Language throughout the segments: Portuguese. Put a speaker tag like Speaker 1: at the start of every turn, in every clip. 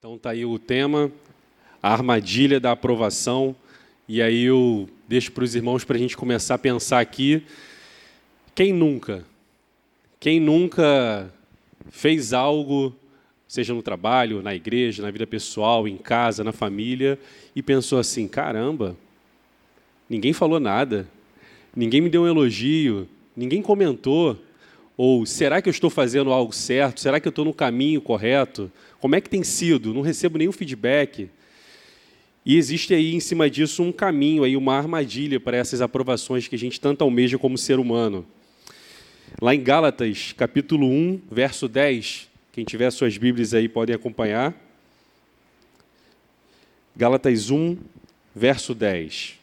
Speaker 1: Então tá aí o tema, a armadilha da aprovação. E aí eu deixo para os irmãos para a gente começar a pensar aqui. Quem nunca fez algo, seja no trabalho, na igreja, na vida pessoal, em casa, na família, e pensou assim, caramba, ninguém falou nada, ninguém me deu um elogio, ninguém comentou, ou será que eu estou fazendo algo certo? Será que eu estou no caminho correto? Como é que tem sido? Não recebo nenhum feedback. E existe aí, em cima disso, um caminho, aí, uma armadilha para essas aprovações que a gente tanto almeja como ser humano. Lá em Gálatas, capítulo 1, verso 10, quem tiver suas Bíblias aí podem acompanhar. Gálatas 1, verso 10.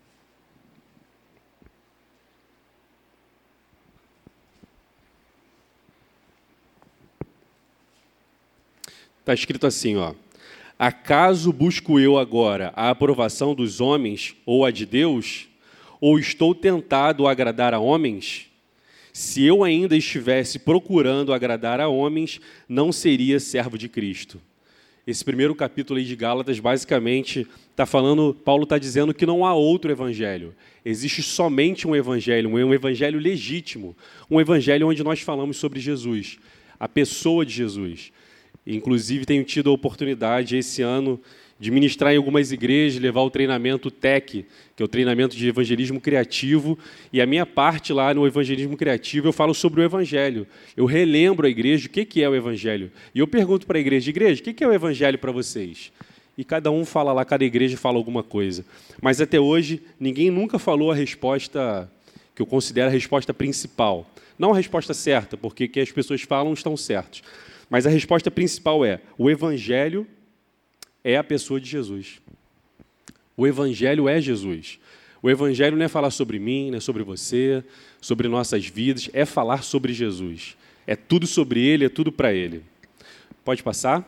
Speaker 1: Está escrito assim, ó. Acaso busco eu agora a aprovação dos homens ou a de Deus? Ou estou tentado a agradar a homens? Se eu ainda estivesse procurando agradar a homens, não seria servo de Cristo. Esse primeiro capítulo aí de Gálatas, basicamente, Paulo está dizendo que não há outro evangelho. Existe somente um evangelho legítimo, um evangelho onde nós falamos sobre Jesus, a pessoa de Jesus. Inclusive, tenho tido a oportunidade, esse ano, de ministrar em algumas igrejas, levar o treinamento TEC, que é o treinamento de evangelismo criativo, e a minha parte lá no evangelismo criativo, eu falo sobre o evangelho. Eu relembro a igreja o que é o evangelho. E eu pergunto para a igreja, o que é o evangelho para vocês? E cada um fala lá, cada igreja fala alguma coisa. Mas até hoje, ninguém nunca falou a resposta que eu considero a resposta principal. Não a resposta certa, porque o que as pessoas falam estão certos. Mas a resposta principal é, o Evangelho é a pessoa de Jesus. O Evangelho é Jesus. O Evangelho não é falar sobre mim, não é sobre você, sobre nossas vidas, é falar sobre Jesus. É tudo sobre Ele, é tudo para Ele. Pode passar?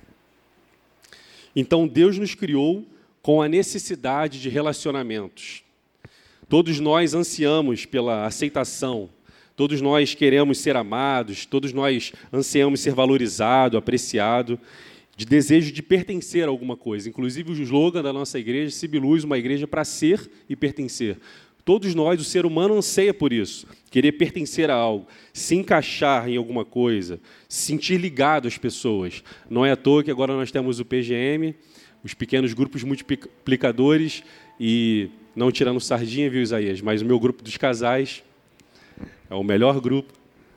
Speaker 1: Então, Deus nos criou com a necessidade de relacionamentos. Todos nós ansiamos pela aceitação. Todos nós queremos ser amados, todos nós ansiamos ser valorizado, apreciado, de desejo de pertencer a alguma coisa. Inclusive, o slogan da nossa igreja, Cibiluz, uma igreja para ser e pertencer. Todos nós, o ser humano, anseia por isso, querer pertencer a algo, se encaixar em alguma coisa, se sentir ligado às pessoas. Não é à toa que agora nós temos o PGM, os pequenos grupos multiplicadores, e não tirando sardinha, viu, Isaías, mas o meu grupo dos casais é o melhor grupo.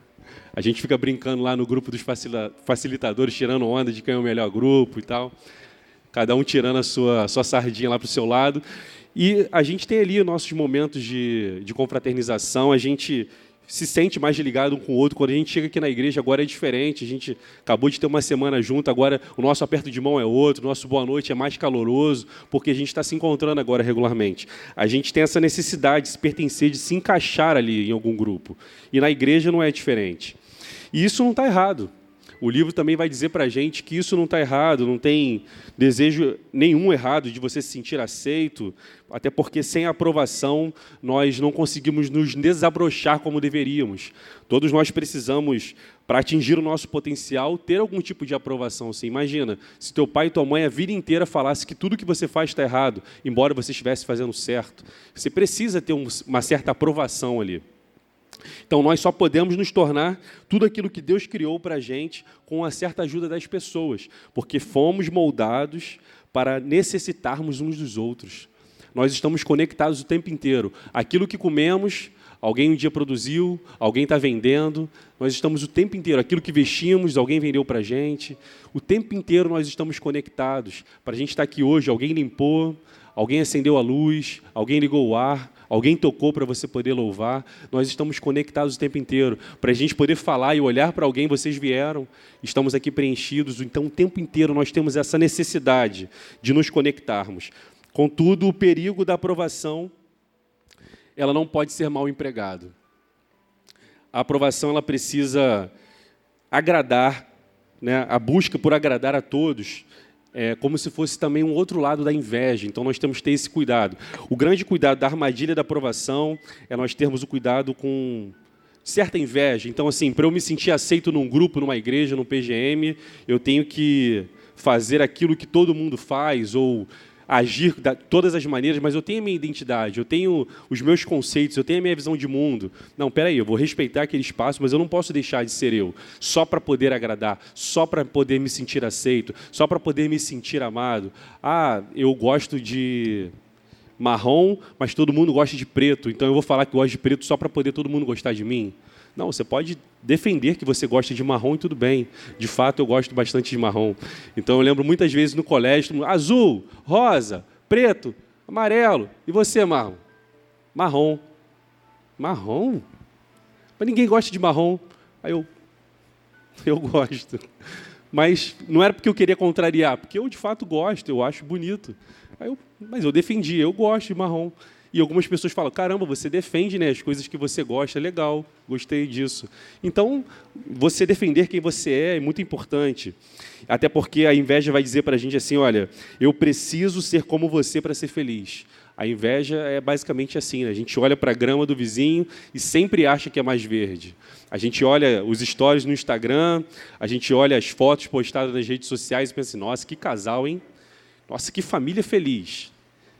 Speaker 1: A gente fica brincando lá no grupo dos facilitadores, tirando onda de quem é o melhor grupo e tal. Cada um tirando a sua sardinha lá para o seu lado. E a gente tem ali nossos momentos de confraternização, a gente se sente mais ligado um com o outro. Quando a gente chega aqui na igreja, agora é diferente. A gente acabou de ter uma semana junto, agora o nosso aperto de mão é outro, o nosso boa noite é mais caloroso, porque a gente está se encontrando agora regularmente. A gente tem essa necessidade de se pertencer, de se encaixar ali em algum grupo. E na igreja não é diferente. E isso não está errado. O livro também vai dizer para a gente que isso não está errado, não tem desejo nenhum errado de você se sentir aceito, até porque sem a aprovação nós não conseguimos nos desabrochar como deveríamos. Todos nós precisamos, para atingir o nosso potencial, ter algum tipo de aprovação. Você imagina, se teu pai e tua mãe a vida inteira falassem que tudo que você faz está errado, embora você estivesse fazendo certo, você precisa ter uma certa aprovação ali. Então, nós só podemos nos tornar tudo aquilo que Deus criou para a gente com uma certa ajuda das pessoas, porque fomos moldados para necessitarmos uns dos outros. Nós estamos conectados o tempo inteiro. Aquilo que comemos, alguém um dia produziu, alguém está vendendo, nós estamos o tempo inteiro. Aquilo que vestimos, alguém vendeu para a gente. O tempo inteiro nós estamos conectados. Para a gente estar aqui hoje, alguém limpou, alguém acendeu a luz, alguém ligou o ar, alguém tocou para você poder louvar. Nós estamos conectados o tempo inteiro. Para a gente poder falar e olhar para alguém, vocês vieram, estamos aqui preenchidos. Então, o tempo inteiro nós temos essa necessidade de nos conectarmos. Contudo, o perigo da aprovação, ela não pode ser mal empregado. A aprovação ela precisa agradar, né? A busca por agradar a todos, é como se fosse também um outro lado da inveja. Então, nós temos que ter esse cuidado. O grande cuidado da armadilha da aprovação é nós termos o cuidado com certa inveja. Então, assim, para eu me sentir aceito num grupo, numa igreja, num PGM, eu tenho que fazer aquilo que todo mundo faz ou agir de todas as maneiras, mas eu tenho a minha identidade, eu tenho os meus conceitos, eu tenho a minha visão de mundo. Não, peraí, eu vou respeitar aquele espaço, mas eu não posso deixar de ser eu, só para poder agradar, só para poder me sentir aceito, só para poder me sentir amado. Ah, eu gosto de marrom, mas todo mundo gosta de preto, então eu vou falar que gosto de preto só para poder todo mundo gostar de mim. Não, você pode defender que você gosta de marrom e tudo bem. De fato, eu gosto bastante de marrom. Então, eu lembro muitas vezes no colégio, azul, rosa, preto, amarelo. E você, marrom? Marrom. Marrom? Mas ninguém gosta de marrom. Aí eu gosto. Mas não era porque eu queria contrariar, porque eu, de fato, gosto, eu acho bonito. Mas eu defendi, eu gosto de marrom. E algumas pessoas falam, caramba, você defende, né, as coisas que você gosta, legal, gostei disso. Então, você defender quem você é muito importante. Até porque a inveja vai dizer para a gente assim, olha, eu preciso ser como você para ser feliz. A inveja é basicamente assim, né? A gente olha para a grama do vizinho e sempre acha que é mais verde. A gente olha os stories no Instagram, a gente olha as fotos postadas nas redes sociais e pensa assim, nossa, que casal, hein? Nossa, que família feliz.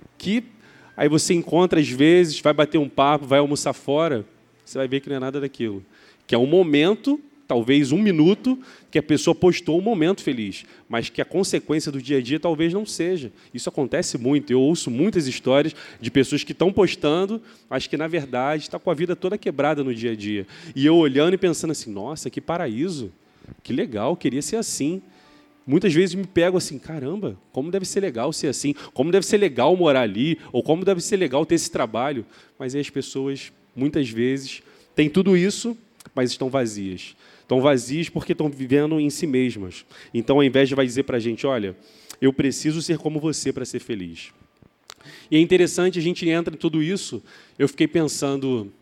Speaker 1: Aí você encontra, às vezes, vai bater um papo, vai almoçar fora, você vai ver que não é nada daquilo. Que é um momento, talvez um minuto, que a pessoa postou um momento feliz, mas que a consequência do dia a dia talvez não seja. Isso acontece muito. Eu ouço muitas histórias de pessoas que estão postando, mas que, na verdade, está com a vida toda quebrada no dia a dia. E eu olhando e pensando assim, nossa, que paraíso, que legal, queria ser assim. Muitas vezes me pego assim, caramba, como deve ser legal ser assim, como deve ser legal morar ali, ou como deve ser legal ter esse trabalho. Mas aí as pessoas, muitas vezes, têm tudo isso, mas estão vazias. Estão vazias porque estão vivendo em si mesmas. Então a inveja vai dizer para a gente, olha, eu preciso ser como você para ser feliz. E é interessante, a gente entra em tudo isso, eu fiquei pensando,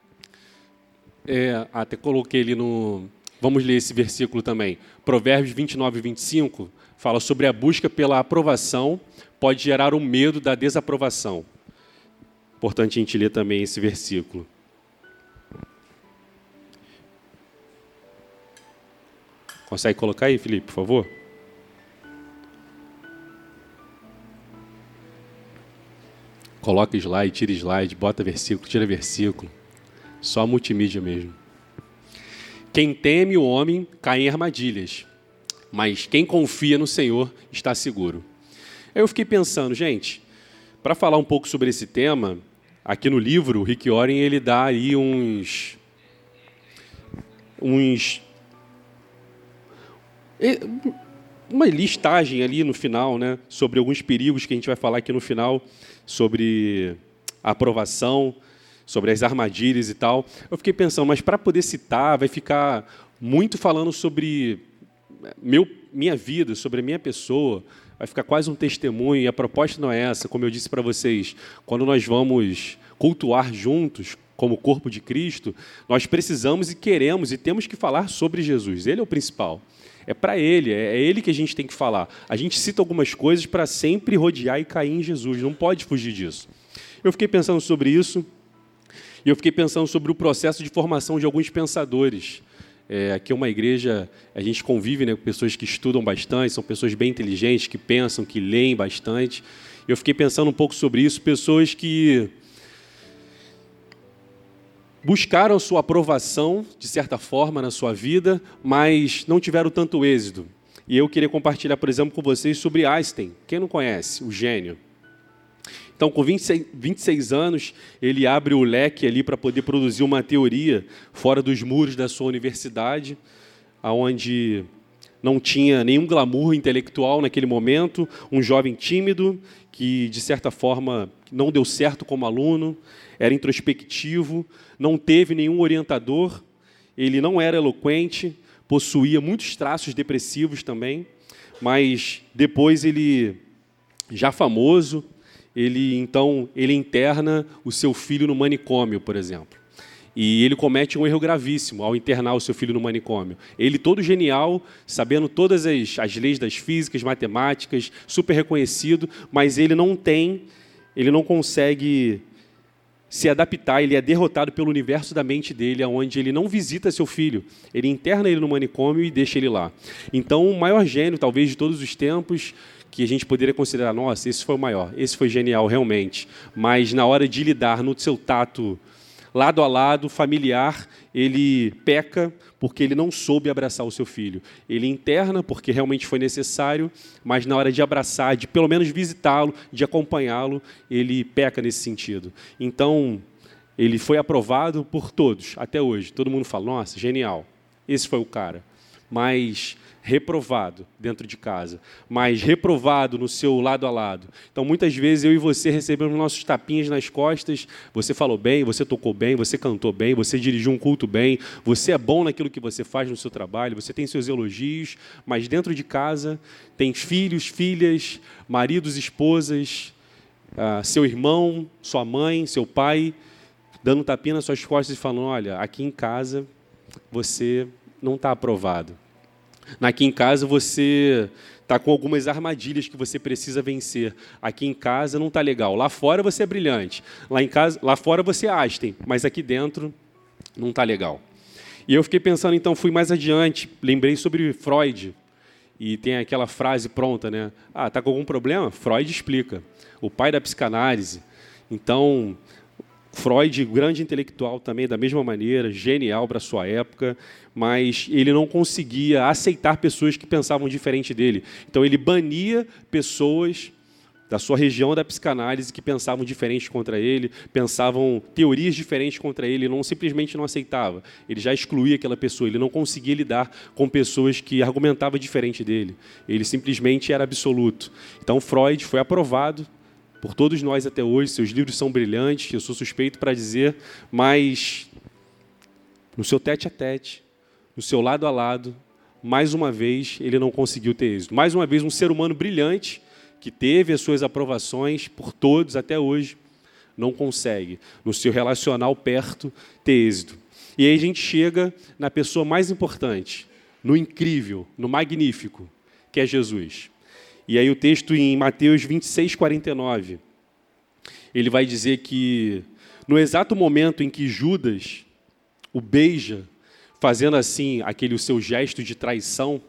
Speaker 1: até coloquei ali no... Vamos ler esse versículo também. Provérbios 29 e 25 fala sobre a busca pela aprovação pode gerar o medo da desaprovação. Importante a gente ler também esse versículo. Consegue colocar aí, Felipe, por favor? Coloca slide, tira slide, bota versículo, tira versículo. Só multimídia mesmo. Quem teme o homem cai em armadilhas, mas quem confia no Senhor está seguro. Eu fiquei pensando, gente, para falar um pouco sobre esse tema, aqui no livro, o Rick Warren, ele dá aí uma listagem ali no final, né, sobre alguns perigos que a gente vai falar aqui no final, sobre a aprovação, sobre as armadilhas e tal. Eu fiquei pensando, mas para poder citar, vai ficar muito falando sobre minha vida, sobre a minha pessoa, vai ficar quase um testemunho, e a proposta não é essa, como eu disse para vocês, quando nós vamos cultuar juntos, como corpo de Cristo, nós precisamos e queremos e temos que falar sobre Jesus, ele é o principal. É para ele, é ele que a gente tem que falar. A gente cita algumas coisas para sempre rodear e cair em Jesus, não pode fugir disso. Eu fiquei pensando sobre isso, e eu fiquei pensando sobre o processo de formação de alguns pensadores. Aqui é uma igreja, a gente convive, né, com pessoas que estudam bastante, são pessoas bem inteligentes, que pensam, que leem bastante. Eu fiquei pensando um pouco sobre isso, pessoas que buscaram sua aprovação, de certa forma, na sua vida, mas não tiveram tanto êxito. E eu queria compartilhar, por exemplo, com vocês sobre Einstein. Quem não conhece? O gênio. Então, com 26 anos, ele abre o leque ali para poder produzir uma teoria fora dos muros da sua universidade, onde não tinha nenhum glamour intelectual naquele momento, um jovem tímido que, de certa forma, não deu certo como aluno, era introspectivo, não teve nenhum orientador, ele não era eloquente, possuía muitos traços depressivos também, mas depois ele, já famoso, ele interna o seu filho no manicômio, por exemplo. E ele comete um erro gravíssimo ao internar o seu filho no manicômio. Ele, todo genial, sabendo todas as leis das físicas, matemáticas, super reconhecido, mas ele não consegue se adaptar, ele é derrotado pelo universo da mente dele, onde ele não visita seu filho. Ele interna ele no manicômio e deixa ele lá. Então, o maior gênio, talvez, de todos os tempos, que a gente poderia considerar, nossa, esse foi o maior, esse foi genial, realmente. Mas, na hora de lidar no seu tato, lado a lado, familiar, ele peca porque ele não soube abraçar o seu filho. Ele interna porque realmente foi necessário, mas na hora de abraçar, de pelo menos visitá-lo, de acompanhá-lo, ele peca nesse sentido. Então, ele foi aprovado por todos, até hoje. Todo mundo fala, nossa, genial, esse foi o cara. Mas reprovado dentro de casa, mas reprovado no seu lado a lado. Então, muitas vezes, eu e você recebemos nossos tapinhas nas costas, você falou bem, você tocou bem, você cantou bem, você dirigiu um culto bem, você é bom naquilo que você faz no seu trabalho, você tem seus elogios, mas dentro de casa tem filhos, filhas, maridos, esposas, seu irmão, sua mãe, seu pai, dando um tapinha nas suas costas e falando, olha, aqui em casa você não está aprovado. Aqui em casa você está com algumas armadilhas que você precisa vencer. Aqui em casa não está legal. Lá fora você é brilhante. Lá fora você é Einstein, mas aqui dentro não está legal. E eu fiquei pensando, então, fui mais adiante, lembrei sobre Freud. E tem aquela frase pronta, né? Ah, está com algum problema? Freud explica. O pai da psicanálise. Então, Freud, grande intelectual também, da mesma maneira, genial para a sua época, mas ele não conseguia aceitar pessoas que pensavam diferente dele. Então, ele bania pessoas da sua região da psicanálise que pensavam diferente contra ele, pensavam teorias diferentes contra ele, ele simplesmente não aceitava. Ele já excluía aquela pessoa, ele não conseguia lidar com pessoas que argumentavam diferente dele. Ele simplesmente era absoluto. Então, Freud foi aprovado por todos nós até hoje, seus livros são brilhantes, eu sou suspeito para dizer, mas no seu tete-a-tete, no seu lado a lado, mais uma vez, ele não conseguiu ter êxito. Mais uma vez, um ser humano brilhante, que teve as suas aprovações por todos até hoje, não consegue, no seu relacional perto, ter êxito. E aí a gente chega na pessoa mais importante, no incrível, no magnífico, que é Jesus. E aí o texto em Mateus 26, 49, ele vai dizer que no exato momento em que Judas o beija, fazendo assim aquele o seu gesto de traição,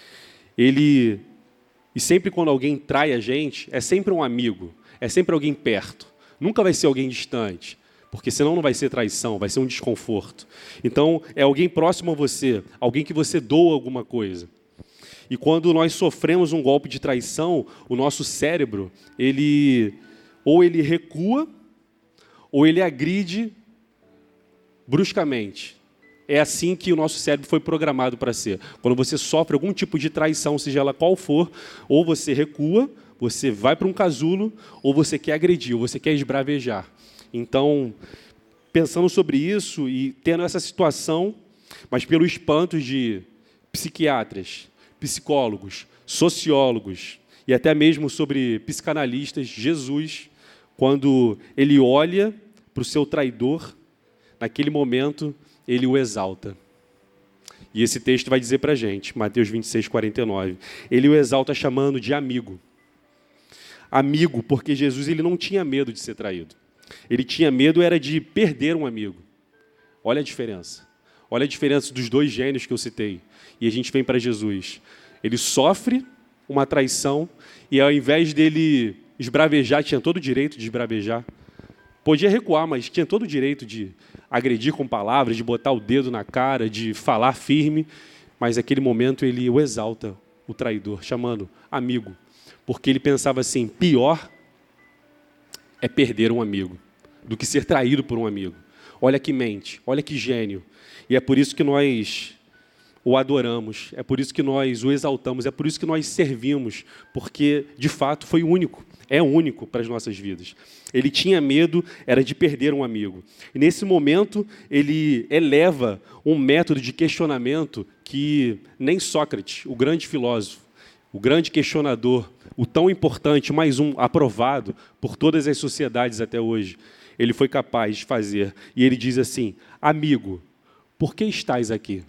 Speaker 1: e sempre quando alguém trai a gente, é sempre um amigo, é sempre alguém perto, nunca vai ser alguém distante, porque senão não vai ser traição, vai ser um desconforto. Então, é alguém próximo a você, alguém que você doa alguma coisa. E quando nós sofremos um golpe de traição, o nosso cérebro, ou ele recua, ou ele agride bruscamente. É assim que o nosso cérebro foi programado para ser. Quando você sofre algum tipo de traição, seja ela qual for, ou você recua, você vai para um casulo, ou você quer agredir, ou você quer esbravejar. Então, pensando sobre isso e tendo essa situação, mas pelo espanto de psiquiatras, psicólogos, sociólogos e até mesmo sobre psicanalistas, Jesus, quando ele olha para o seu traidor, naquele momento, ele o exalta. E esse texto vai dizer para a gente, Mateus 26, 49, ele o exalta chamando de amigo. Amigo, porque Jesus ele não tinha medo de ser traído. Ele tinha medo era de perder um amigo. Olha a diferença. Olha a diferença dos dois gênios que eu citei. E a gente vem para Jesus. Ele sofre uma traição e ao invés dele esbravejar, tinha todo o direito de esbravejar. Podia recuar, mas tinha todo o direito de agredir com palavras, de botar o dedo na cara, de falar firme. Mas naquele momento ele o exalta, o traidor, chamando amigo. Porque ele pensava assim, pior é perder um amigo do que ser traído por um amigo. Olha que mente, olha que gênio. E é por isso que nós o adoramos, é por isso que nós o exaltamos, é por isso que nós servimos, porque, de fato, foi único, é único para as nossas vidas. Ele tinha medo, era de perder um amigo. E, nesse momento, ele eleva um método de questionamento que nem Sócrates, o grande filósofo, o grande questionador, o tão importante, mais um aprovado por todas as sociedades até hoje, ele foi capaz de fazer. E ele diz assim, amigo, por que estás aqui?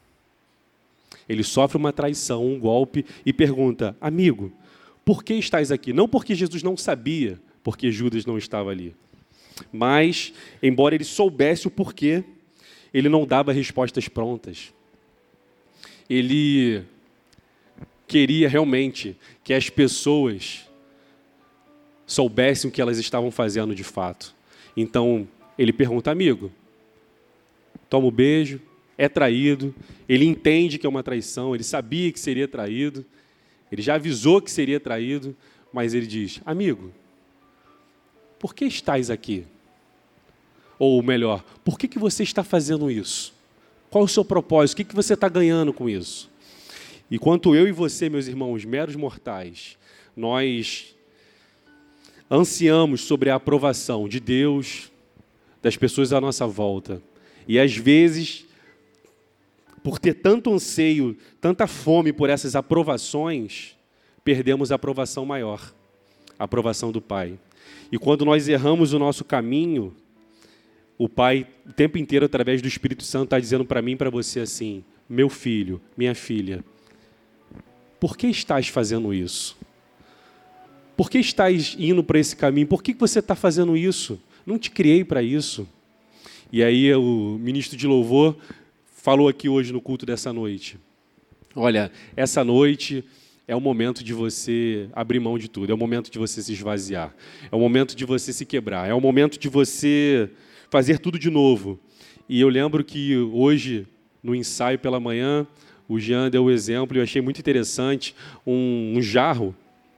Speaker 1: Ele sofre uma traição, um golpe, e pergunta, amigo, por que estás aqui? Não porque Jesus não sabia, porque Judas não estava ali. Mas, embora ele soubesse o porquê, ele não dava respostas prontas. Ele queria realmente que as pessoas soubessem o que elas estavam fazendo de fato. Então, ele pergunta, amigo, toma o beijo, é traído, ele entende que é uma traição, ele sabia que seria traído, ele já avisou que seria traído, mas ele diz, amigo, por que estás aqui? Ou melhor, por que você está fazendo isso? Qual é o seu propósito? O que você está ganhando com isso? E quanto eu e você, meus irmãos, meros mortais, nós ansiamos sobre a aprovação de Deus, das pessoas à nossa volta. E às vezes, por ter tanto anseio, tanta fome por essas aprovações, perdemos a aprovação maior, a aprovação do Pai. E quando nós erramos o nosso caminho, o Pai, o tempo inteiro, através do Espírito Santo, está dizendo para mim e para você assim, meu filho, minha filha, por que estás fazendo isso? Por que estás indo para esse caminho? Por que você está fazendo isso? Não te criei para isso. E aí o ministro de louvor falou aqui hoje no culto dessa noite. Olha, essa noite é o momento de você abrir mão de tudo, é o momento de você se esvaziar, é o momento de você se quebrar, é o momento de você fazer tudo de novo. E eu lembro que hoje, no ensaio pela manhã, o Jean deu o exemplo, e eu achei muito interessante, um jarro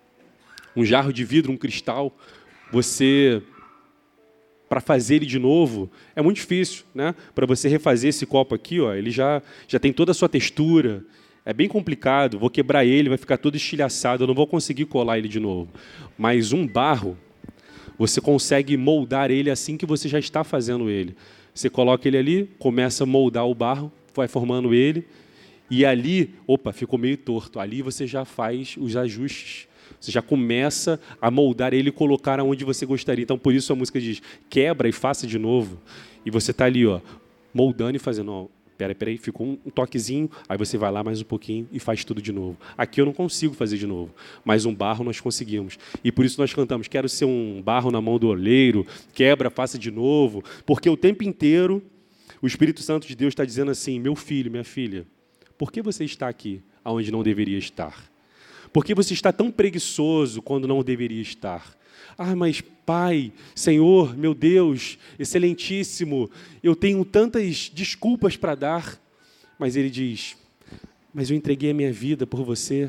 Speaker 1: de vidro, um cristal, você, para fazer ele de novo, é muito difícil, né? Para você refazer esse copo aqui, ó, ele já tem toda a sua textura, é bem complicado, vou quebrar ele, vai ficar todo estilhaçado, eu não vou conseguir colar ele de novo. Mas um barro, você consegue moldar ele assim que você já está fazendo ele. Você coloca ele ali, começa a moldar o barro, vai formando ele, e ali, opa, ficou meio torto. Ali você já faz os ajustes. Você já começa a moldar ele e colocar aonde você gostaria. Então, por isso a música diz, quebra e faça de novo. E você está ali, ó, moldando e fazendo, ó, peraí, ficou um toquezinho, aí você vai lá mais um pouquinho e faz tudo de novo. Aqui eu não consigo fazer de novo, mas um barro nós conseguimos. E por isso nós cantamos, quero ser um barro na mão do oleiro, quebra, faça de novo, porque o tempo inteiro o Espírito Santo de Deus está dizendo assim, meu filho, minha filha, por que você está aqui onde não deveria estar? Por que você está tão preguiçoso quando não deveria estar? Ah, mas Pai, Senhor, meu Deus, excelentíssimo, eu tenho tantas desculpas para dar. Mas ele diz, mas eu entreguei a minha vida por você.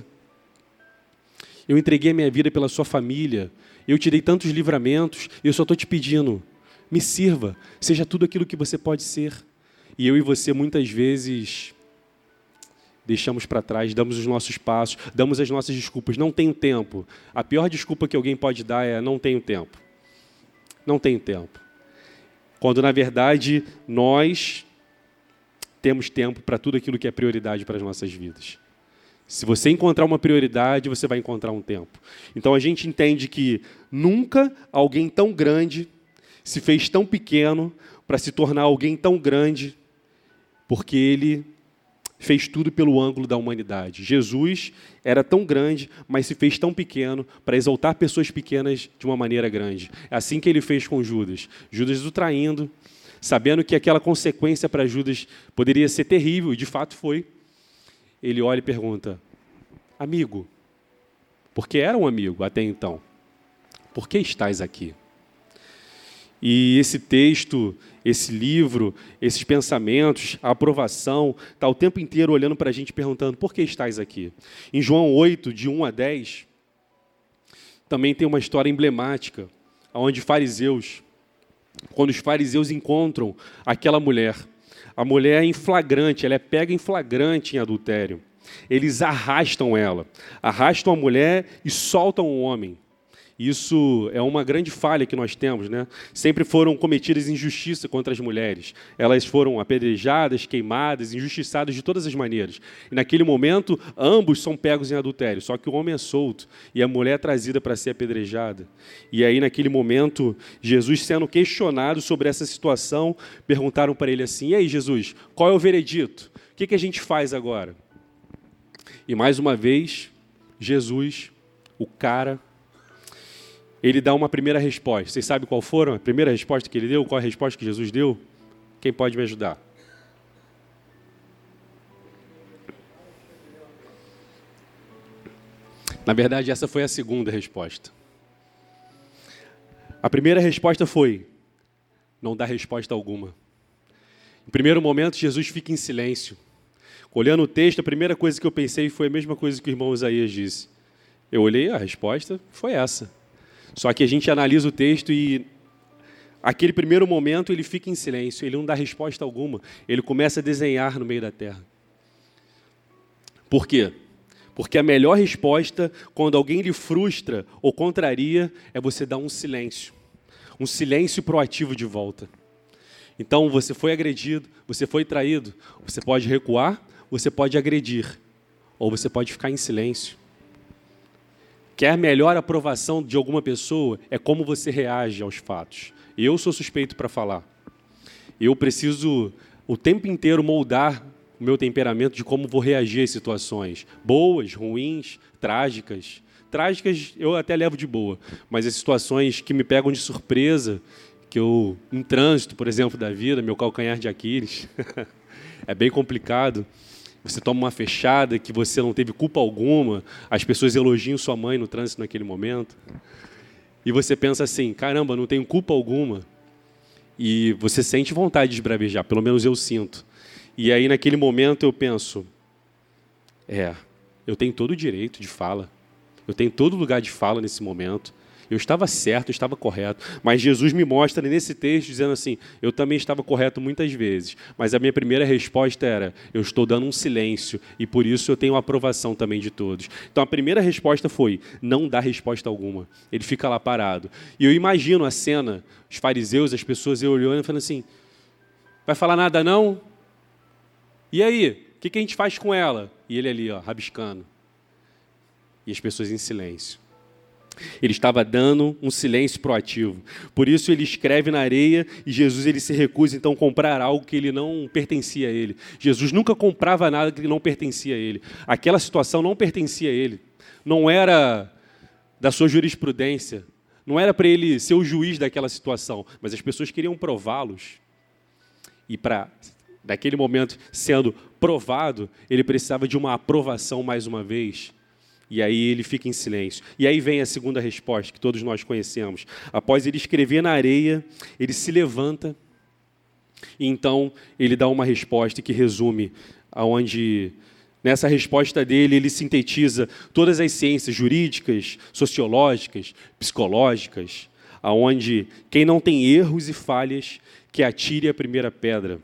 Speaker 1: Eu entreguei a minha vida pela sua família. Eu te dei tantos livramentos, eu só estou te pedindo, me sirva, seja tudo aquilo que você pode ser. E eu e você, muitas vezes, deixamos para trás, damos os nossos passos, damos as nossas desculpas. Não tenho tempo. A pior desculpa que alguém pode dar é não tenho tempo. Não tenho tempo. Quando, na verdade, nós temos tempo para tudo aquilo que é prioridade para as nossas vidas. Se você encontrar uma prioridade, você vai encontrar um tempo. Então, a gente entende que nunca alguém tão grande se fez tão pequeno para se tornar alguém tão grande, porque ele fez tudo pelo ângulo da humanidade. Jesus era tão grande, mas se fez tão pequeno para exaltar pessoas pequenas de uma maneira grande. É assim que ele fez com Judas. Judas o traindo, sabendo que aquela consequência para Judas poderia ser terrível, e de fato foi. Ele olha e pergunta, amigo, porque era um amigo até então, por que estás aqui? E esse texto, esse livro, esses pensamentos, a aprovação, está o tempo inteiro olhando para a gente perguntando, por que estás aqui? Em João 8, de 1 a 10, também tem uma história emblemática, onde quando os fariseus encontram aquela mulher, a mulher é em flagrante, ela é pega em flagrante em adultério. Eles arrastam a mulher e soltam o homem. Isso é uma grande falha que nós temos, né? Sempre foram cometidas injustiça contra as mulheres. Elas foram apedrejadas, queimadas, injustiçadas de todas as maneiras. E naquele momento, ambos são pegos em adultério. Só que o homem é solto e a mulher é trazida para ser apedrejada. E aí, naquele momento, Jesus, sendo questionado sobre essa situação, perguntaram para ele assim, e aí, Jesus, qual é o veredito? O que a gente faz agora? E mais uma vez, Jesus, o cara, ele dá uma primeira resposta. Vocês sabem qual foi a primeira resposta que ele deu? Qual a resposta que Jesus deu? Quem pode me ajudar? Na verdade, essa foi a segunda resposta. A primeira resposta foi: não dá resposta alguma. No primeiro momento, Jesus fica em silêncio. Olhando o texto, a primeira coisa que eu pensei foi a mesma coisa que o irmão Isaías disse. Eu olhei, a resposta foi essa. Só que a gente analisa o texto e aquele primeiro momento ele fica em silêncio, ele não dá resposta alguma. Ele começa a desenhar no meio da terra. Por quê? Porque a melhor resposta, quando alguém lhe frustra ou contraria, é você dar um silêncio proativo de volta. Então, você foi agredido, você foi traído, você pode recuar, você pode agredir, ou você pode ficar em silêncio. Quer melhor aprovação de alguma pessoa, é como você reage aos fatos. Eu sou suspeito para falar. Eu preciso o tempo inteiro moldar o meu temperamento de como vou reagir às situações. Boas, ruins, trágicas. Trágicas eu até levo de boa, mas as situações que me pegam de surpresa, que eu, em trânsito, por exemplo, da vida, meu calcanhar de Aquiles, é bem complicado. Você toma uma fechada que você não teve culpa alguma, as pessoas elogiam sua mãe no trânsito naquele momento, e você pensa assim, caramba, não tenho culpa alguma, e você sente vontade de esbravejar, pelo menos eu sinto. E aí, naquele momento, eu penso, eu tenho todo o direito de fala, eu tenho todo lugar de fala nesse momento, eu estava certo, eu estava correto, mas Jesus me mostra nesse texto dizendo assim, eu também estava correto muitas vezes, mas a minha primeira resposta era, eu estou dando um silêncio e por isso eu tenho a aprovação também de todos. Então a primeira resposta foi, não dá resposta alguma, ele fica lá parado. E eu imagino a cena, os fariseus, as pessoas eu olhando e falando assim, vai falar nada não? E aí, o que a gente faz com ela? E ele ali, rabiscando. E as pessoas em silêncio. Ele estava dando um silêncio proativo. Por isso ele escreve na areia e Jesus ele se recusa então a comprar algo que ele não pertencia a ele. Jesus nunca comprava nada que não pertencia a ele. Aquela situação não pertencia a ele. Não era da sua jurisprudência. Não era para ele ser o juiz daquela situação. Mas as pessoas queriam prová-los. E naquele momento, sendo provado, ele precisava de uma aprovação mais uma vez. E aí ele fica em silêncio. E aí vem a segunda resposta, que todos nós conhecemos. Após ele escrever na areia, ele se levanta, e então ele dá uma resposta que resume, aonde nessa resposta dele ele sintetiza todas as ciências jurídicas, sociológicas, psicológicas, aonde quem não tem erros e falhas, que atire a primeira pedra.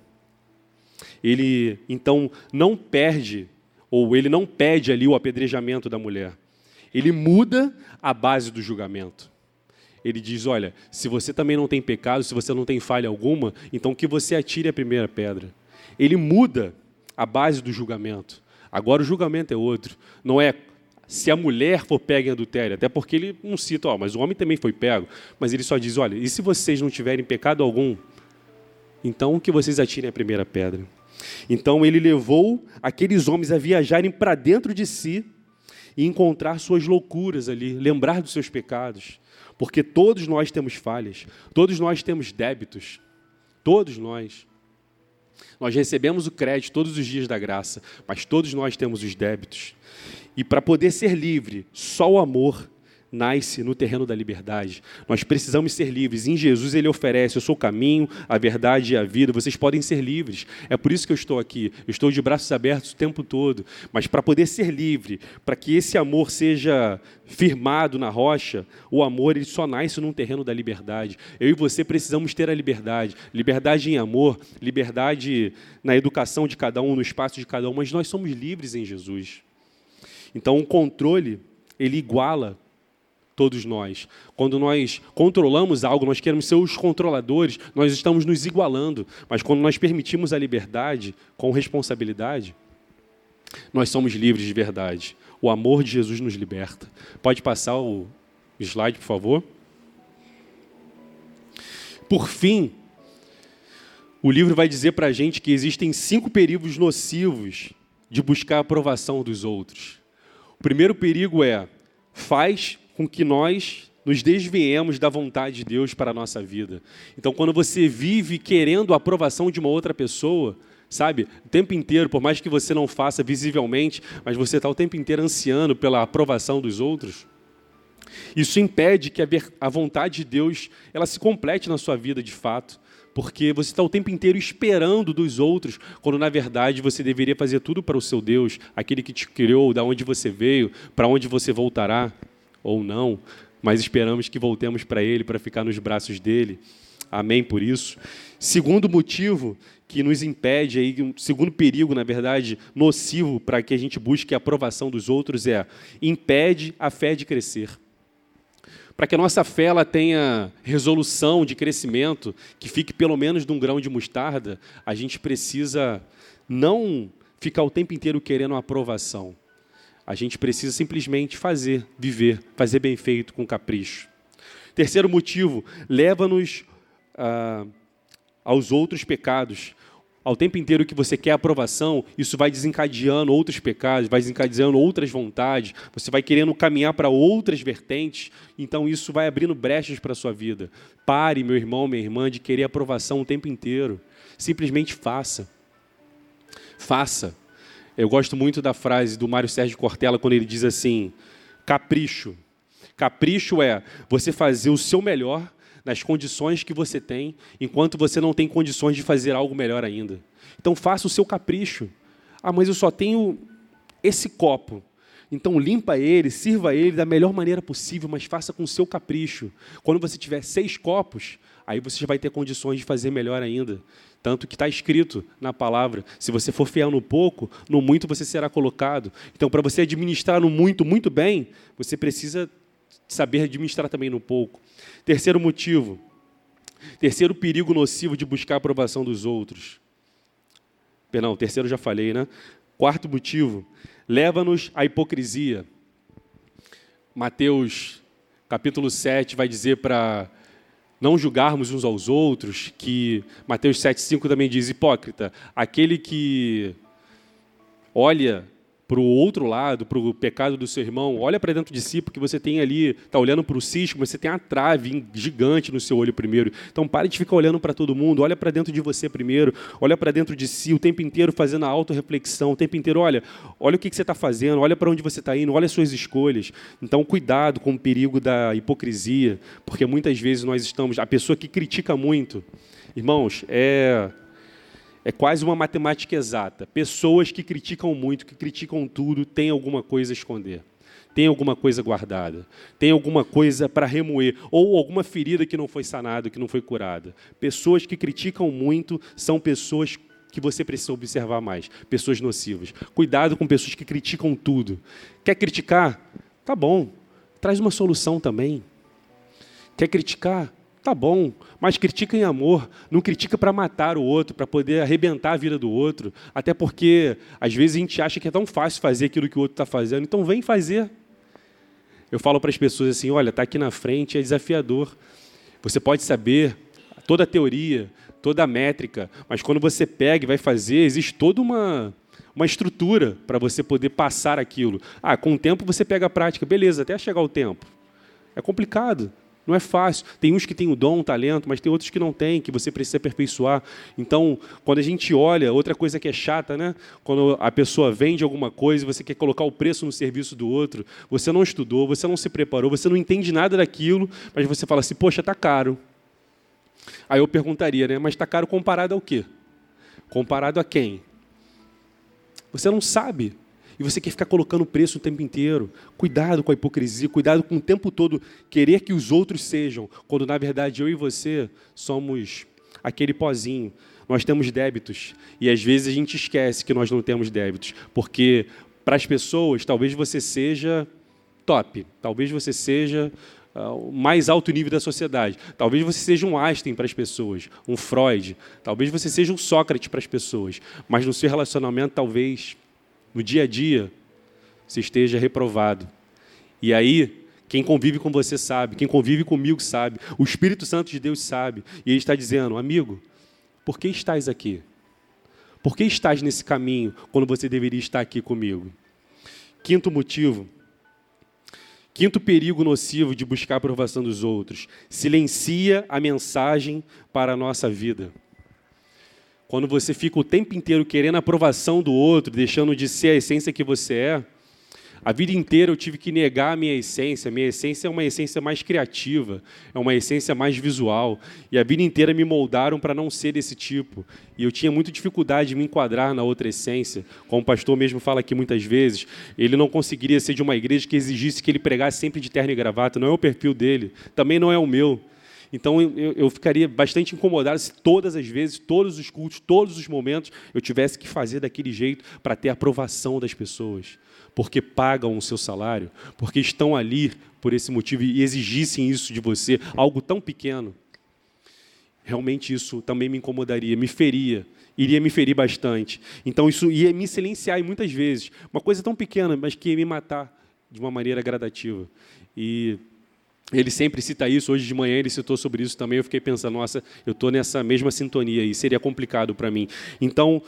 Speaker 1: Ele, então, não perde ou ele não pede ali o apedrejamento da mulher. Ele muda a base do julgamento. Ele diz, olha, se você também não tem pecado, se você não tem falha alguma, então que você atire a primeira pedra. Ele muda a base do julgamento. Agora o julgamento é outro. Não é se a mulher for pega em adultério, até porque ele não cita, mas o homem também foi pego. Mas ele só diz, olha, e se vocês não tiverem pecado algum, então que vocês atirem a primeira pedra. Então ele levou aqueles homens a viajarem para dentro de si e encontrar suas loucuras ali, lembrar dos seus pecados, porque todos nós temos falhas, todos nós temos débitos, todos nós. Nós recebemos o crédito todos os dias da graça, mas todos nós temos os débitos. E para poder ser livre, só o amor nasce no terreno da liberdade. Nós precisamos ser livres. Em Jesus ele oferece, eu sou o caminho, a verdade e a vida. Vocês podem ser livres. É por isso que eu estou aqui. Eu estou de braços abertos o tempo todo. Mas para poder ser livre, para que esse amor seja firmado na rocha, o amor ele só nasce num terreno da liberdade. Eu e você precisamos ter a liberdade. Liberdade em amor, liberdade na educação de cada um, no espaço de cada um, mas nós somos livres em Jesus. Então o controle, ele iguala todos nós. Quando nós controlamos algo, nós queremos ser os controladores, nós estamos nos igualando. Mas quando nós permitimos a liberdade com responsabilidade, nós somos livres de verdade. O amor de Jesus nos liberta. Pode passar o slide, por favor? Por fim, o livro vai dizer para a gente que existem 5 perigos nocivos de buscar a aprovação dos outros. O primeiro perigo faz com que nós nos desviemos da vontade de Deus para a nossa vida. Então, quando você vive querendo a aprovação de uma outra pessoa, sabe, o tempo inteiro, por mais que você não faça visivelmente, mas você está o tempo inteiro ansiando pela aprovação dos outros, isso impede que a vontade de Deus ela se complete na sua vida de fato, porque você está o tempo inteiro esperando dos outros, quando na verdade você deveria fazer tudo para o seu Deus, aquele que te criou, da onde você veio, para onde você voltará, ou não, mas esperamos que voltemos para Ele, para ficar nos braços dEle. Amém por isso. Segundo motivo que nos impede, aí, segundo perigo, na verdade, nocivo para que a gente busque a aprovação dos outros impede a fé de crescer. Para que a nossa fé ela tenha resolução de crescimento, que fique pelo menos de um grão de mostarda, a gente precisa não ficar o tempo inteiro querendo uma aprovação. A gente precisa simplesmente fazer, viver, fazer bem feito, com capricho. Terceiro motivo, leva-nos aos outros pecados. Ao tempo inteiro que você quer aprovação, isso vai desencadeando outros pecados, vai desencadeando outras vontades, você vai querendo caminhar para outras vertentes, então isso vai abrindo brechas para a sua vida. Pare, meu irmão, minha irmã, de querer aprovação o tempo inteiro. Simplesmente faça. Faça. Eu gosto muito da frase do Mário Sérgio Cortella, quando ele diz assim, capricho. Capricho é você fazer o seu melhor nas condições que você tem, enquanto você não tem condições de fazer algo melhor ainda. Então, faça o seu capricho. Ah, mas eu só tenho esse copo. Então, limpa ele, sirva ele da melhor maneira possível, mas faça com o seu capricho. Quando você tiver 6 copos, aí você já vai ter condições de fazer melhor ainda. Tanto que está escrito na palavra, se você for fiel no pouco, no muito você será colocado. Então, para você administrar no muito, muito bem, você precisa saber administrar também no pouco. Terceiro motivo, terceiro perigo nocivo de buscar a aprovação dos outros. Perdão, terceiro já falei, né? Quarto motivo, leva-nos à hipocrisia. Mateus, capítulo 7, vai dizer para não julgarmos uns aos outros, que Mateus 7,5 também diz, hipócrita, aquele que olha para o outro lado, para o pecado do seu irmão, olha para dentro de si, porque você tem ali, está olhando para o cisco, mas você tem uma trave gigante no seu olho primeiro. Então, pare de ficar olhando para todo mundo, olha para dentro de você primeiro, olha para dentro de si, o tempo inteiro fazendo a autorreflexão, o tempo inteiro, olha o que você está fazendo, olha para onde você está indo, olha as suas escolhas. Então, cuidado com o perigo da hipocrisia, porque muitas vezes nós estamos, a pessoa que critica muito, irmãos, é quase uma matemática exata. Pessoas que criticam muito, que criticam tudo, têm alguma coisa a esconder. Tem alguma coisa guardada. Tem alguma coisa para remoer. Ou alguma ferida que não foi sanada, que não foi curada. Pessoas que criticam muito são pessoas que você precisa observar mais. Pessoas nocivas. Cuidado com pessoas que criticam tudo. Quer criticar? Tá bom. Traz uma solução também. Quer criticar? Tá bom, mas critica em amor, não critica para matar o outro, para poder arrebentar a vida do outro, até porque, às vezes, a gente acha que é tão fácil fazer aquilo que o outro está fazendo, então vem fazer. Eu falo para as pessoas assim, olha, está aqui na frente, é desafiador. Você pode saber toda a teoria, toda a métrica, mas quando você pega e vai fazer, existe toda uma estrutura para você poder passar aquilo. Ah, com o tempo você pega a prática, beleza, até chegar o tempo. É complicado. Não é fácil. Tem uns que têm o dom, o talento, mas tem outros que não têm, que você precisa aperfeiçoar. Então, quando a gente olha, outra coisa que é chata, né? Quando a pessoa vende alguma coisa, você quer colocar o preço no serviço do outro, você não estudou, você não se preparou, você não entende nada daquilo, mas você fala assim, poxa, está caro. Aí eu perguntaria, né? Mas está caro comparado ao quê? Comparado a quem? Você não sabe. E você quer ficar colocando preço o tempo inteiro. Cuidado com a hipocrisia, cuidado com o tempo todo querer que os outros sejam, quando, na verdade, eu e você somos aquele pozinho. Nós temos débitos. E, às vezes, a gente esquece que nós não temos débitos. Porque, para as pessoas, talvez você seja top. Talvez você seja o mais alto nível da sociedade. Talvez você seja um Einstein para as pessoas, um Freud. Talvez você seja um Sócrates para as pessoas. Mas, no seu relacionamento, talvez... No dia a dia, você esteja reprovado. E aí, quem convive com você sabe, quem convive comigo sabe, o Espírito Santo de Deus sabe. E ele está dizendo, amigo, por que estás aqui? Por que estás nesse caminho quando você deveria estar aqui comigo? Quinto motivo, Quinto perigo nocivo de buscar a aprovação dos outros: silencia a mensagem para a nossa vida. Quando você fica o tempo inteiro querendo a aprovação do outro, deixando de ser a essência que você é, a vida inteira eu tive que negar a minha essência. Minha essência é uma essência mais criativa, é uma essência mais visual. E a vida inteira me moldaram para não ser desse tipo. E eu tinha muita dificuldade de me enquadrar na outra essência. Como o pastor mesmo fala aqui muitas vezes, ele não conseguiria ser de uma igreja que exigisse que ele pregasse sempre de terno e gravata. Não é o perfil dele, também não é o meu. Então eu ficaria bastante incomodado se todas as vezes, todos os cultos, todos os momentos, eu tivesse que fazer daquele jeito para ter a aprovação das pessoas. Porque pagam o seu salário, porque estão ali por esse motivo e exigissem isso de você, algo tão pequeno. Realmente isso também me incomodaria, me feria, iria me ferir bastante. Então isso ia me silenciar e muitas vezes. Uma coisa tão pequena, mas que ia me matar de uma maneira gradativa. E ele sempre cita isso, hoje de manhã ele citou sobre isso também, eu fiquei pensando, nossa, eu estou nessa mesma sintonia e seria complicado para mim. Então,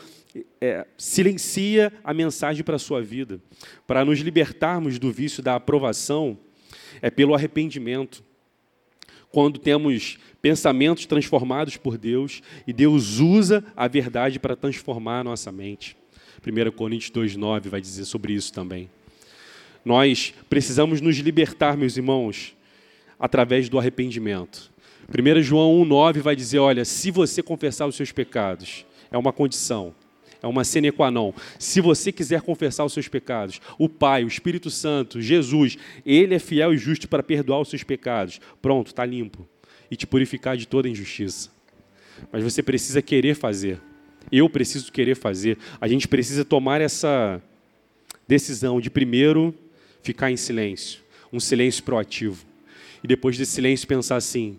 Speaker 1: silencia a mensagem para a sua vida. Para nos libertarmos do vício da aprovação, é pelo arrependimento. Quando temos pensamentos transformados por Deus, e Deus usa a verdade para transformar a nossa mente. 1 Coríntios 2,9 vai dizer sobre isso também. Nós precisamos nos libertar, meus irmãos, através do arrependimento. 1 João 1,9 vai dizer, olha, se você confessar os seus pecados, é uma condição, é uma sine qua non. Se você quiser confessar os seus pecados, o Pai, o Espírito Santo, Jesus, Ele é fiel e justo para perdoar os seus pecados. Pronto, está limpo. E te purificar de toda injustiça. Mas você precisa querer fazer. Eu preciso querer fazer. A gente precisa tomar essa decisão de primeiro ficar em silêncio. Um silêncio proativo. E depois desse silêncio pensar assim,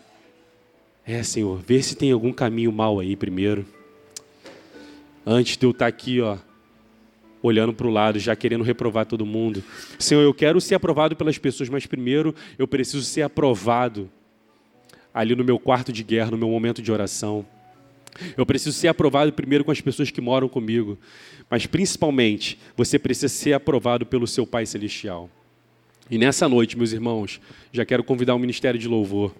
Speaker 1: Senhor, vê se tem algum caminho mal aí primeiro. Antes de eu estar aqui, olhando para o lado, já querendo reprovar todo mundo. Senhor, eu quero ser aprovado pelas pessoas, mas primeiro eu preciso ser aprovado ali no meu quarto de guerra, no meu momento de oração. Eu preciso ser aprovado primeiro com as pessoas que moram comigo. Mas principalmente, você precisa ser aprovado pelo seu Pai Celestial. E nessa noite, meus irmãos, já quero convidar o Ministério de Louvor.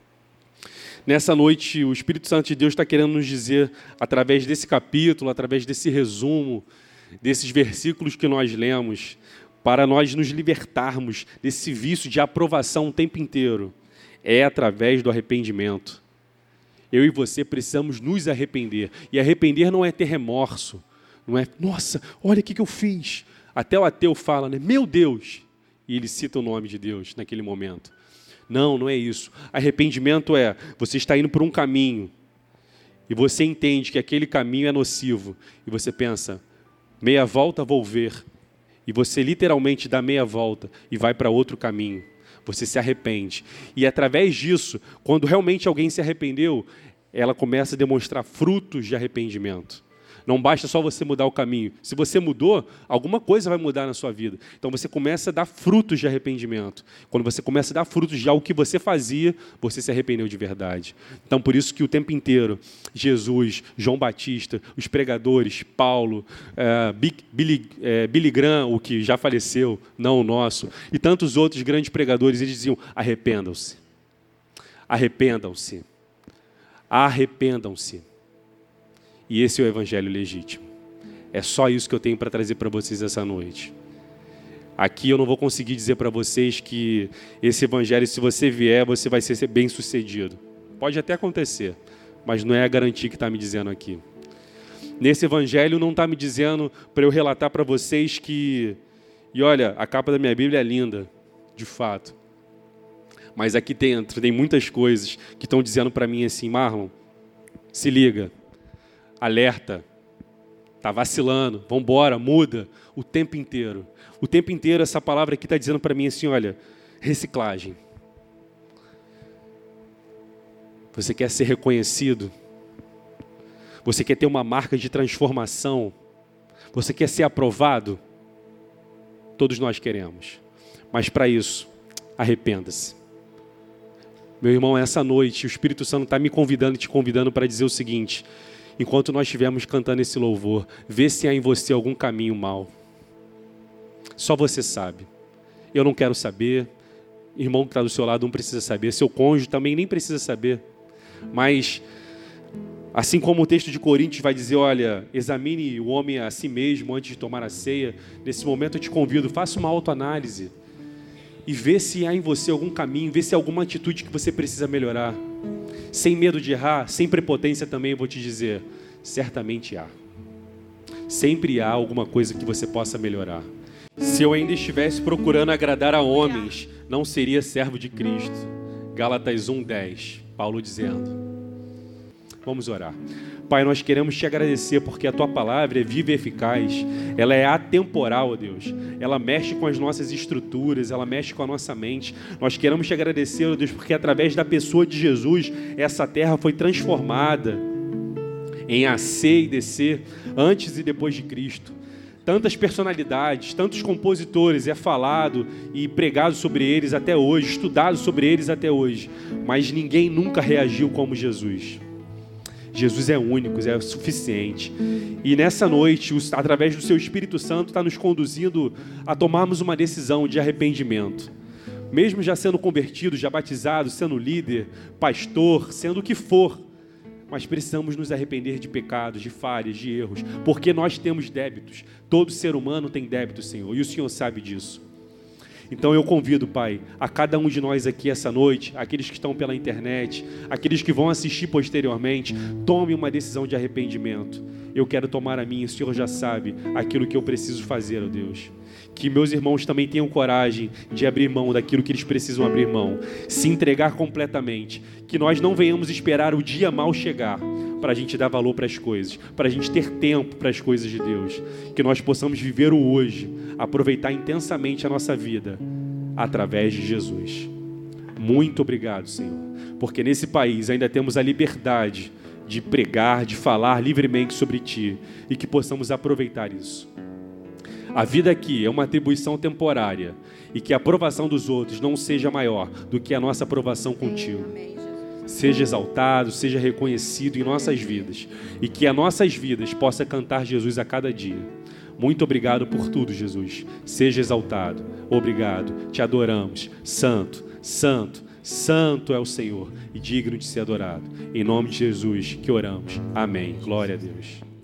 Speaker 1: Nessa noite, o Espírito Santo de Deus está querendo nos dizer, através desse capítulo, através desse resumo, desses versículos que nós lemos, para nós nos libertarmos desse vício de aprovação o tempo inteiro, é através do arrependimento. Eu e você precisamos nos arrepender. E arrepender não é ter remorso, não é, nossa, olha o que eu fiz. Até o ateu fala, né, meu Deus, e ele cita o nome de Deus naquele momento. Não, não é isso. Arrependimento é, você está indo por um caminho e você entende que aquele caminho é nocivo e você pensa, meia volta vou ver. E você literalmente dá meia volta e vai para outro caminho. Você se arrepende. E através disso, quando realmente alguém se arrependeu, ela começa a demonstrar frutos de arrependimento. Não basta só você mudar o caminho. Se você mudou, alguma coisa vai mudar na sua vida. Então você começa a dar frutos de arrependimento. Quando você começa a dar frutos de algo que você fazia, você se arrependeu de verdade. Então por isso que o tempo Jesus, João Batista, os pregadores, Paulo, Billy Graham, o que já faleceu, não o nosso, e tantos outros grandes pregadores, eles diziam, arrependam-se. Arrependam-se. Arrependam-se. E esse é o evangelho legítimo. É só isso que eu tenho para trazer para vocês essa noite. Aqui eu não vou conseguir dizer para vocês que esse evangelho, se você vier, você vai ser bem-sucedido. Pode até acontecer, mas não é a garantia que está me dizendo aqui. Nesse evangelho não está me dizendo para eu relatar para vocês que... E olha, a capa da minha Bíblia é linda, de fato. Mas aqui dentro tem muitas coisas que estão dizendo para mim assim, Marlon, se liga. Alerta, está vacilando, vamos embora, muda, o tempo inteiro. O tempo inteiro essa palavra aqui está dizendo para mim assim, olha, reciclagem. Você quer ser reconhecido? Você quer ter uma marca de transformação? Você quer ser aprovado? Todos nós queremos. Mas para isso, arrependa-se. Meu irmão, essa noite, o Espírito Santo está me convidando e te convidando para dizer o seguinte... Enquanto nós estivermos cantando esse louvor, vê se há em você algum caminho mau. Só você sabe. eu não quero saber. Irmão que está do seu lado não precisa saber. Seu cônjuge também nem precisa saber. Mas, assim como o texto de Coríntios vai dizer, olha, examine o homem a si mesmo antes de tomar a ceia. Nesse momento eu te convido, faça uma autoanálise. E vê se há em você algum caminho, vê se há alguma atitude que você precisa melhorar. Sem medo de errar, sem prepotência também, eu vou te dizer, certamente há. Sempre há alguma coisa que você possa melhorar. Se eu ainda estivesse procurando agradar a homens, não seria servo de Cristo. Gálatas 1:10, Paulo dizendo. Vamos orar. Pai, nós queremos te agradecer porque a tua palavra é viva e eficaz. Ela é atemporal, ó Deus. Ela mexe com as nossas estruturas, ela mexe com a nossa mente. Nós queremos te agradecer, ó Deus, porque através da pessoa de Jesus, essa terra foi transformada em AC e DC, antes e depois de Cristo. Tantas personalidades, tantos compositores, é falado e pregado sobre eles até hoje, estudado sobre eles até hoje, mas ninguém nunca reagiu como Jesus. Jesus é único, é suficiente. E nessa noite, através do seu Espírito Santo, está nos conduzindo a tomarmos uma decisão de arrependimento. Mesmo já sendo convertido, já batizado, sendo líder, pastor, sendo o que for, mas precisamos nos arrepender de pecados, de falhas, de erros, porque nós temos débitos. Todo ser humano tem débitos, Senhor, e o Senhor sabe disso. Então eu convido, Pai, a cada um de nós aqui essa noite, aqueles que estão pela internet, aqueles que vão assistir posteriormente, tome uma decisão de arrependimento. Eu quero tomar a minha, o Senhor já sabe aquilo que eu preciso fazer, ó Deus. Que meus irmãos também tenham coragem de abrir mão daquilo que eles precisam abrir mão, se entregar completamente, que nós não venhamos esperar o dia mal chegar para a gente dar valor para as coisas, para a gente ter tempo para as coisas de Deus, que nós possamos viver o hoje, aproveitar intensamente a nossa vida através de Jesus. Muito obrigado, Senhor, porque nesse país ainda temos a liberdade de pregar, de falar livremente sobre Ti e que possamos aproveitar isso. A vida aqui é uma atribuição temporária e que a aprovação dos outros não seja maior do que a nossa aprovação contigo. Seja exaltado, seja reconhecido em nossas vidas e que as nossas vidas possam cantar Jesus a cada dia. Muito obrigado por tudo, Jesus. Seja exaltado. Obrigado. Te adoramos. Santo, santo, santo é o Senhor e digno de ser adorado. Em nome de Jesus que oramos. Amém. Glória a Deus.